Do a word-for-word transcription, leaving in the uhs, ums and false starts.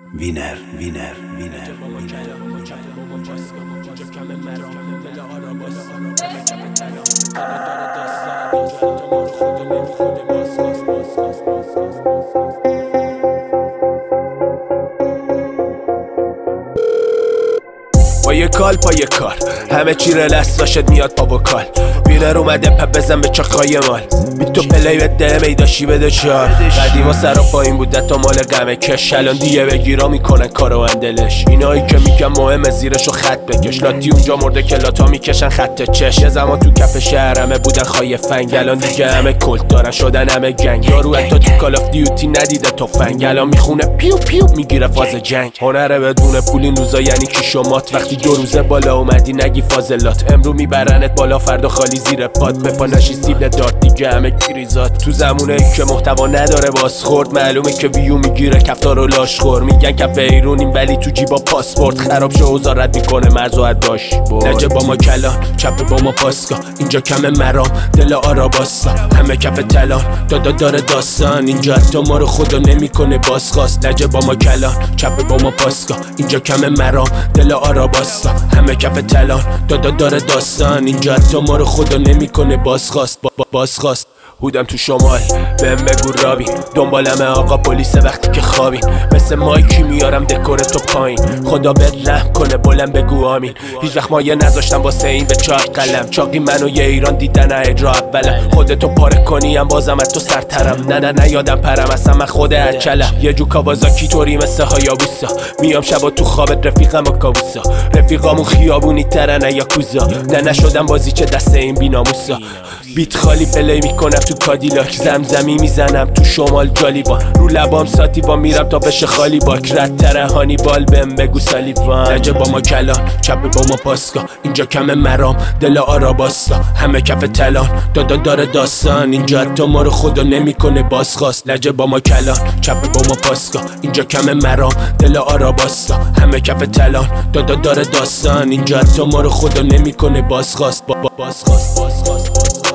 وینر وینر وینر با یه کال پا یه کار همه چی رلس داشت میاد پا و کال وینر اومده پا بزن به چاقای مال بی تو پلی بده میداشی بده چار قدیما سر و پایین بوده تا مال غمه کش الان دیگه بگیرا میکنن کارو اندلش اینایی که میگن مهمه زیرشو خط بکش لاتی اونجا مرده که لاتا میکشن خط چش یه زمان تو کف شهر همه بودن خای فنگ الان دیگه همه کلت دارن شدن همه گنگ یارو حتی تو کال آف دیوتی ندیده تفنگ الان میخونه پیو پیو میگیره فاز جنگ هنره بدون پول این روزا یعنی کیشومات وقتی دو روزه بالا اومدی نگی فاضلات امرو میبرنت بالا فردا خالی زیر پاد به پا نشی سیبل دارت دیگه همه گریزات تو زمونه ای که محتوا نداره بازخورد معلومه که ویو میگیره کفتار و لاشخور میگن کف ایرونیم ولی تو جیبا پاسپورت خراب شو اوضاع رد میکنه مرزو داش نجه با ما کلان چپ با ما پاسکا اینجا کم مرام دل آراباستا همه کف تلان دادا داره داستان اینجا حتی ما رو خدا نمیکنه بازخواست نجه با ما کلان چپ با ما پاسکا اینجا کم مرام دل آراباستا همه کف تلان دادا داره داستان اینجا حتی ما رو خدا نمیکنه بازخواست با با بازخواست بودم تو شمال بهم بگو رابین دنبالمه آقا پلیسه وقتی که خوابین مثل مایکی میارم دکور تو پایین خدا بهت رحم کنه بلند بگو آمین هیچ وقت مایه نذاشتم واسه این به چاق قلم چاقی منو یه ایران دیدن اجرا اولم خودتو پاره کنیم بازم از تو سرترم نه نه نه یادم پرم اصلا من خود اچلم یه جو کاوازاکی طوری مثل هایابوسا میام شبا تو خوابت رفیقم با کابوسا رفیقامون خیابونی ترن یا کوزا نه نشدم بازی چه دست این بیناموسا بیت خالی پلی میکنم تو کادیلاک زمزمی میزنم تو شمال جالیبان رو لبام ساتیوان میرم تا بشه خالی باک رد تره هانیبال بهم بگو سالیوان نجه با ما کلان چپ با ما پاسکا اینجا کم مرام دل آراباستا همه کف تلان دادا داره داستان اینجا حتی ما رو خدا نمیکنه بازخواست نجه با ما کلان چپ با ما پاسکا اینجا کم مرام دل آراباستا همه کف تلان دادا داره داستان اینجا حتی ما رو خدا نمیکنه بازخواست با بازخواست بازخواست